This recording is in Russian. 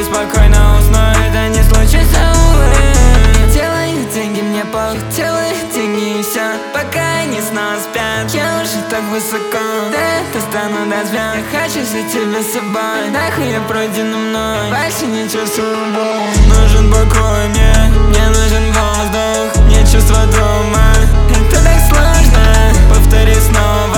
спокойно усну, это не случится, увы. Делаю деньги, мне пох, делаю деньги и все, пока они снова спят. Я уже так высоко, да это стану до звезд. Хочу взять тебя с собой, нахуй я пройдена мной, больше не чувствую боль. Нужен покой мне нужен воздух, мне чувство дома. Это так сложно, повтори снова.